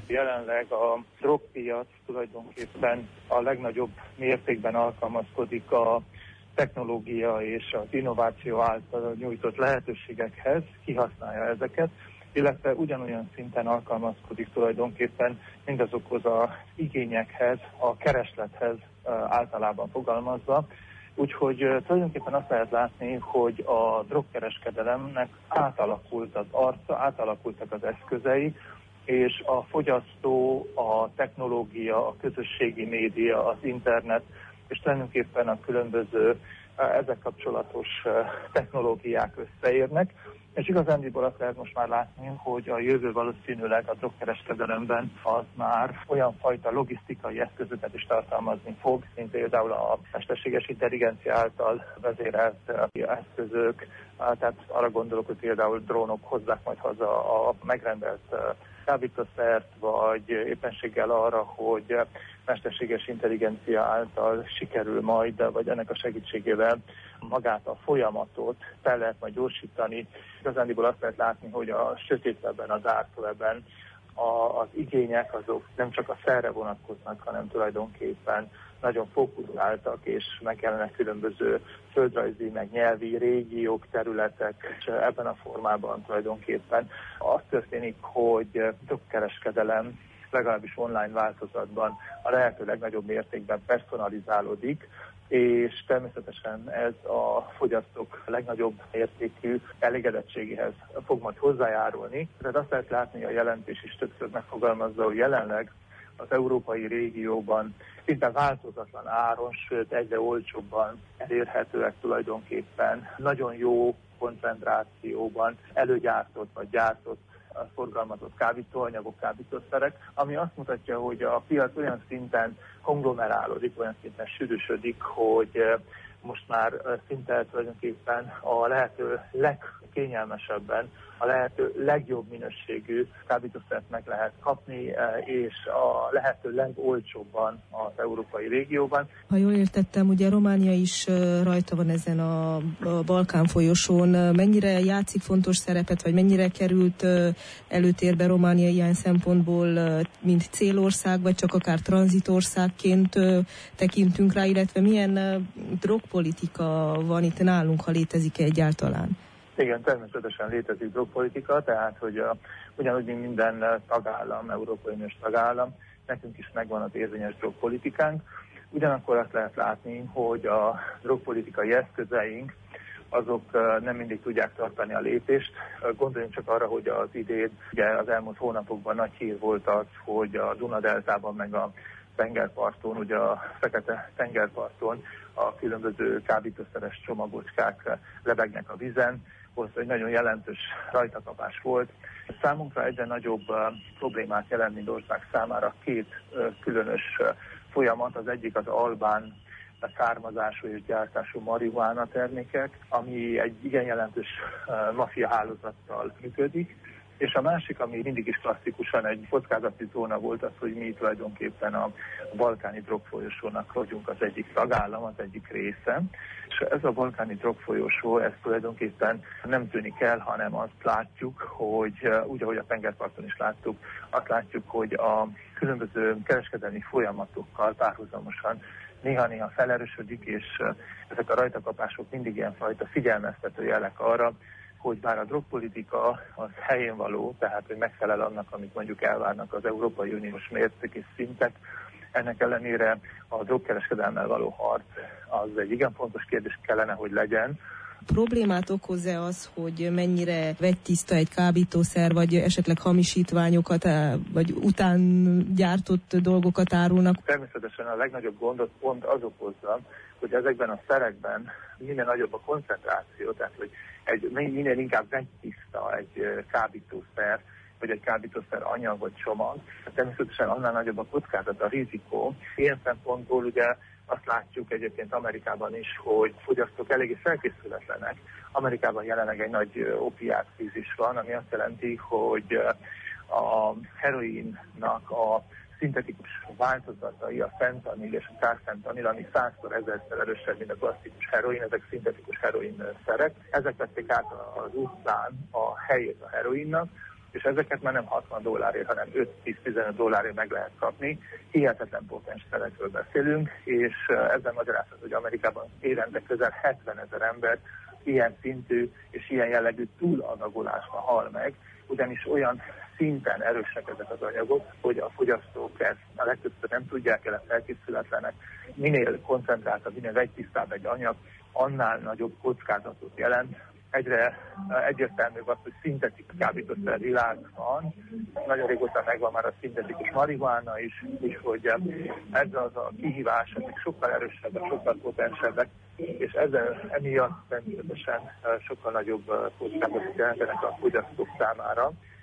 Jelenleg a drogpiac tulajdonképpen a legnagyobb mértékben alkalmazkodik a technológia és az innováció által nyújtott lehetőségekhez, kihasználja ezeket, illetve ugyanolyan szinten alkalmazkodik tulajdonképpen mindazokhoz az igényekhez, a kereslethez általában fogalmazva. Úgyhogy tulajdonképpen azt lehet látni, hogy a drogkereskedelemnek átalakult az arca, átalakultak az eszközei, és a fogyasztó, a technológia, a közösségi média, az internet, és tulajdonképpen a különböző ezek kapcsolatos technológiák összeérnek, és igazándiból azt lehet most már látni, hogy a jövő valószínűleg a drogkereskedelemben az már olyan fajta logisztikai eszközöket is tartalmazni fog, mint például a mesterséges intelligencia által vezérelt eszközök, tehát arra gondolok, hogy például drónok hozzák majd haza a megrendelt kábítószert, vagy éppenséggel arra, hogy mesterséges intelligencia által sikerül majd, vagy ennek a segítségével magát a folyamatot fel lehet majd gyorsítani. Igazándiból azt lehet látni, hogy a sötétebben, a dark webben az igények azok nem csak a szerre vonatkoznak, hanem tulajdonképpen nagyon fókuszáltak, és megjelennek különböző földrajzi, meg nyelvi régiók, területek, és ebben a formában tulajdonképpen az történik, hogy drogkereskedelem legalábbis online változatban a lehető legnagyobb mértékben personalizálódik, és természetesen ez a fogyasztók legnagyobb értékű elégedettségéhez fog majd hozzájárulni. Tehát azt lehet látni, a jelentés is többször megfogalmazza, hogy jelenleg az európai régióban szinte változatlan áron, sőt egyre olcsóbban elérhetőek tulajdonképpen nagyon jó koncentrációban előgyártott vagy gyártott forgalmazott kábítóanyagok, kábítószerek, ami azt mutatja, hogy a piac olyan szinten konglomerálódik, olyan szinten sűrűsödik, hogy most már szinte tulajdonképpen a lehető legkényelmesebben, a lehető legjobb minőségű kábítószert meg lehet kapni, és a lehető legolcsóbban az európai régióban. Ha jól értettem, ugye Románia is rajta van ezen a Balkán folyosón. Mennyire játszik fontos szerepet, vagy mennyire került előtérbe Románia ilyen szempontból, mint célország, vagy csak akár tranzitországként tekintünk rá, illetve milyen drogpolitika van itt nálunk, ha létezik egyáltalán? Igen, természetesen létezik drogpolitika, tehát hogy ugyanúgy, mint minden tagállam, Európai Uniós tagállam, nekünk is megvan az érvényes drogpolitikánk. Ugyanakkor azt lehet látni, hogy a drogpolitikai eszközeink azok nem mindig tudják tartani a lépést. Gondoljunk csak arra, hogy az idén, ugye az elmúlt hónapokban nagy hír volt az, hogy a Duna-deltában meg a tengerparton, ugye a Fekete tengerparton a különböző kábítószeres csomagocskák lebegnek a vízen. Volt egy nagyon jelentős rajtakapás volt. Számunkra egyre nagyobb problémát jelent, mint ország számára két különös folyamat. Az egyik az albán származású és gyártású marihuána termékek, ami egy igen jelentős maffia hálózattal működik. És a másik, ami mindig is klasszikusan egy kockázati zóna volt, az, hogy mi tulajdonképpen a balkáni drogfolyosónak vagyunk az egyik tagállam, az egyik része. És ez a balkáni drogfolyosó, ez tulajdonképpen nem tűnik el, hanem azt látjuk, hogy úgy, ahogy a tengerparton is láttuk, azt látjuk, hogy a különböző kereskedelmi folyamatokkal párhuzamosan néha-néha felerősödik, és ezek a rajtakapások mindig ilyenfajta figyelmeztető jelek arra, hogy bár a drogpolitika az helyén való, tehát hogy megfelel annak, amit mondjuk elvárnak az Európai Uniós mérték és szintek, ennek ellenére a drogkereskedelemmel való harc az egy igen fontos kérdés kellene, hogy legyen. Problémát okoz-e az, hogy mennyire vegytiszta egy kábítószer, vagy esetleg hamisítványokat, vagy után gyártott dolgokat árulnak? Természetesen a legnagyobb gondot pont az okozza, hogy ezekben a szerekben minél nagyobb a koncentráció, tehát hogy minél inkább vegytiszta egy kábítószer, vagy egy kábítószer anyag vagy csomag, természetesen annál nagyobb a kockázat, a rizikó. Ilyen szempontból ugye azt látjuk egyébként Amerikában is, hogy fogyasztók eléggé felkészületlenek. Amerikában jelenleg egy nagy opiátkrízis van, ami azt jelenti, hogy a heroinnak a szintetikus változatai, a fentanil és a tárfentanil, ami 100-szor, 1000-szer erősebb, mint a klasszikus heroin, ezek szintetikus heroin szerek. Ezek vették át az utcán a helyét a heroinnak, és ezeket már nem $60, hanem $5-10-15 meg lehet kapni. Hihetetlen potens szerekről beszélünk, és ezzel magyarázhat, hogy Amerikában évente közel 70 000 ember ilyen szintű és ilyen jellegű túladagolásban hal meg, ugyanis olyan szinten erősek ezek az anyagok, hogy a fogyasztók ezt a legtöbbször nem tudják, el felkészületlenek. Minél koncentráltabb, minél vegytisztább egy anyag, annál nagyobb kockázatot jelent. Egyre egyértelműbb az, hogy szintetikus kábítószer világban, nagyon régóta megvan már a szintetikus marihuána is, és hogy ez az a kihívás, ezek sokkal erősebbek, sokkal potensebbek, és emiatt természetesen sokkal nagyobb kockázatot jelentenek a fogyasztók számára.